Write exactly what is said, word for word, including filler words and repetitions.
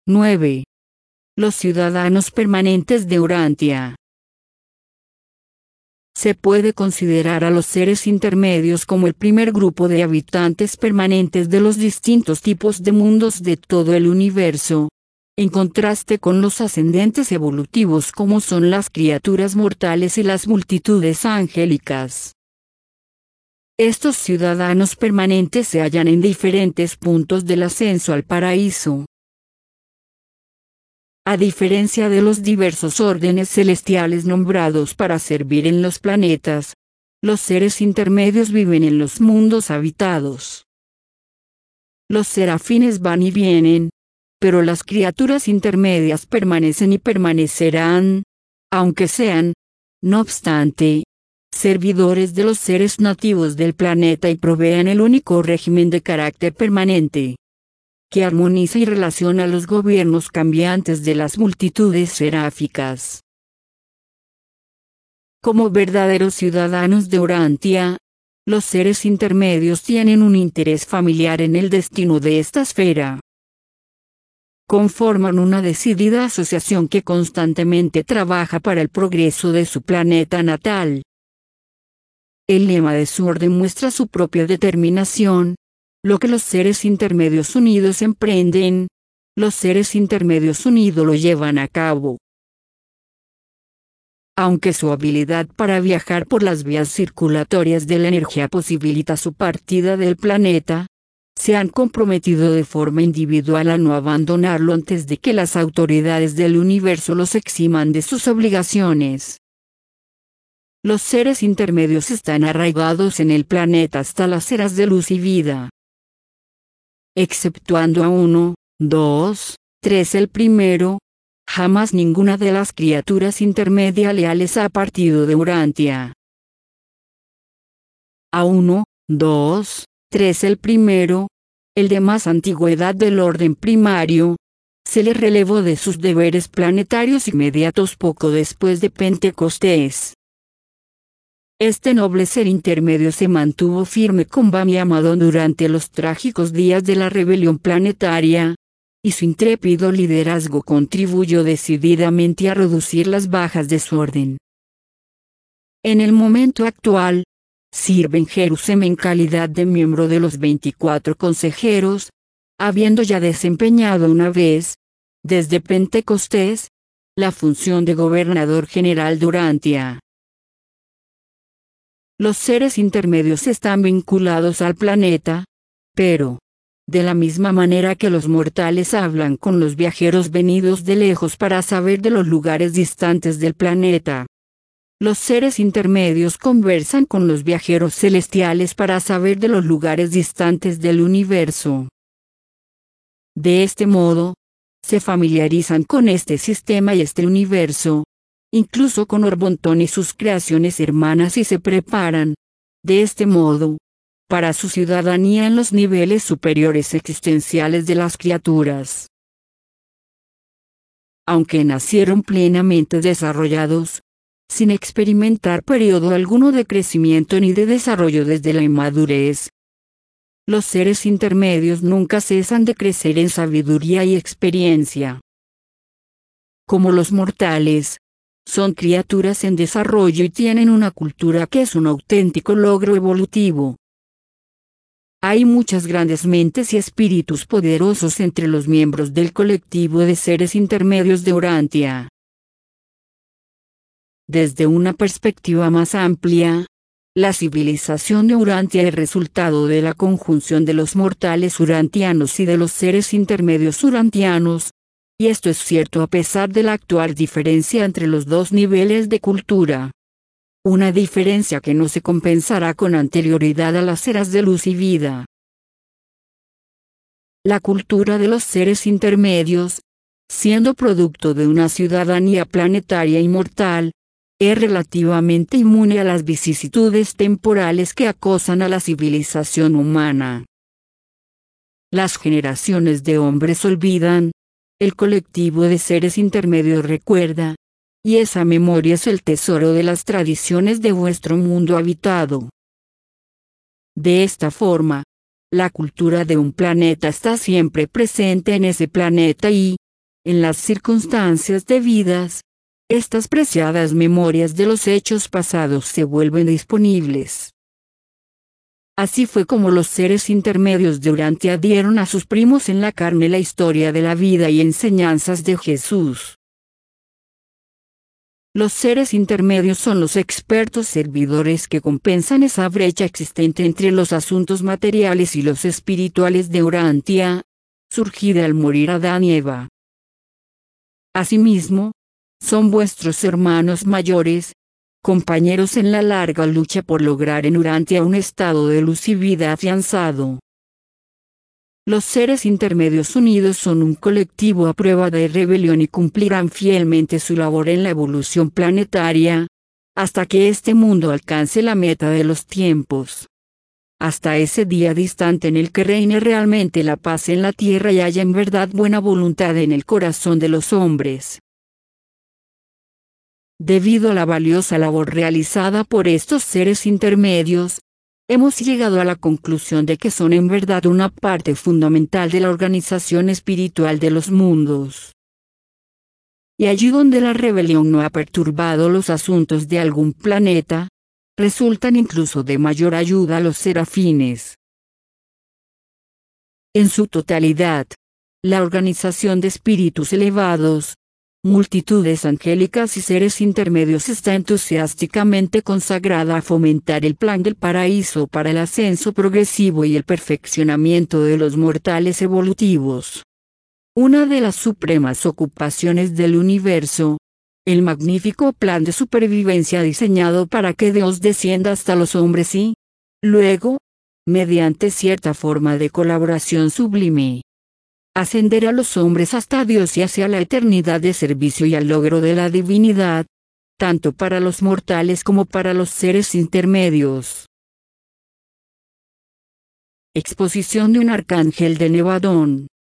nueve. Los ciudadanos permanentes de Urantia. Se puede considerar a los seres intermedios como el primer grupo de habitantes permanentes de los distintos tipos de mundos de todo el universo, en contraste con los ascendentes evolutivos como son las criaturas mortales y las multitudes angélicas. Estos ciudadanos permanentes se hallan en diferentes puntos del ascenso al paraíso. A diferencia de los diversos órdenes celestiales nombrados para servir en los planetas, los seres intermedios viven en los mundos habitados. Los serafines van y vienen, pero las criaturas intermedias permanecen y permanecerán, aunque sean, no obstante, servidores de los seres nativos del planeta y provean el único régimen de carácter permanente que armoniza y relaciona los gobiernos cambiantes de las multitudes seráficas. Como verdaderos ciudadanos de Urantia, los seres intermedios tienen un interés familiar en el destino de esta esfera. Conforman una decidida asociación que constantemente trabaja para el progreso de su planeta natal. El lema de su orden muestra su propia determinación. Lo que los seres intermedios unidos emprenden, los seres intermedios unidos lo llevan a cabo. Aunque su habilidad para viajar por las vías circulatorias de la energía posibilita su partida del planeta, se han comprometido de forma individual a no abandonarlo antes de que las autoridades del universo los eximan de sus obligaciones. Los seres intermedios están arraigados en el planeta hasta las eras de luz y vida. Exceptuando a uno, dos, tres el primero, jamás ninguna de las criaturas intermedias leales ha partido de Urantia. A uno, dos, tres el primero, el de más antigüedad del orden primario, se le relevó de sus deberes planetarios inmediatos poco después de Pentecostés. Este noble ser intermedio se mantuvo firme con Bam y Amadón durante los trágicos días de la rebelión planetaria, y su intrépido liderazgo contribuyó decididamente a reducir las bajas de su orden. En el momento actual, sirve en Jerusalén en calidad de miembro de los veinticuatro consejeros, habiendo ya desempeñado una vez, desde Pentecostés, la función de gobernador general de Urantia. Los seres intermedios están vinculados al planeta, pero, de la misma manera que los mortales hablan con los viajeros venidos de lejos para saber de los lugares distantes del planeta, los seres intermedios conversan con los viajeros celestiales para saber de los lugares distantes del universo. De este modo, se familiarizan con este sistema y este universo, incluso con Orbontón y sus creaciones hermanas, y se preparan, de este modo, para su ciudadanía en los niveles superiores existenciales de las criaturas. Aunque nacieron plenamente desarrollados, sin experimentar periodo alguno de crecimiento ni de desarrollo desde la inmadurez, los seres intermedios nunca cesan de crecer en sabiduría y experiencia. Como los mortales, son criaturas en desarrollo y tienen una cultura que es un auténtico logro evolutivo. Hay muchas grandes mentes y espíritus poderosos entre los miembros del colectivo de seres intermedios de Urantia. Desde una perspectiva más amplia, la civilización de Urantia es resultado de la conjunción de los mortales urantianos y de los seres intermedios urantianos, y esto es cierto a pesar de la actual diferencia entre los dos niveles de cultura. Una diferencia que no se compensará con anterioridad a las eras de luz y vida. La cultura de los seres intermedios, siendo producto de una ciudadanía planetaria inmortal, es relativamente inmune a las vicisitudes temporales que acosan a la civilización humana. Las generaciones de hombres olvidan, el colectivo de seres intermedios recuerda, y esa memoria es el tesoro de las tradiciones de vuestro mundo habitado. De esta forma, la cultura de un planeta está siempre presente en ese planeta y, en las circunstancias debidas, estas preciadas memorias de los hechos pasados se vuelven disponibles. Así fue como los seres intermedios de Urantia dieron a sus primos en la carne la historia de la vida y enseñanzas de Jesús. Los seres intermedios son los expertos servidores que compensan esa brecha existente entre los asuntos materiales y los espirituales de Urantia, surgida al morir Adán y Eva. Asimismo, son vuestros hermanos mayores, compañeros en la larga lucha por lograr en Urantia un estado de luz y vida afianzado. Los seres intermedios unidos son un colectivo a prueba de rebelión y cumplirán fielmente su labor en la evolución planetaria, hasta que este mundo alcance la meta de los tiempos. Hasta ese día distante en el que reine realmente la paz en la tierra y haya en verdad buena voluntad en el corazón de los hombres. Debido a la valiosa labor realizada por estos seres intermedios, hemos llegado a la conclusión de que son en verdad una parte fundamental de la organización espiritual de los mundos. Y allí donde la rebelión no ha perturbado los asuntos de algún planeta, resultan incluso de mayor ayuda a los serafines. En su totalidad, la organización de espíritus elevados, multitudes angélicas y seres intermedios está entusiásticamente consagrada a fomentar el plan del paraíso para el ascenso progresivo y el perfeccionamiento de los mortales evolutivos. Una de las supremas ocupaciones del universo, el magnífico plan de supervivencia diseñado para que Dios descienda hasta los hombres y, luego, mediante cierta forma de colaboración sublime, ascender a los hombres hasta Dios y hacia la eternidad de servicio y al logro de la divinidad, tanto para los mortales como para los seres intermedios. Exposición de un arcángel de Nevadón.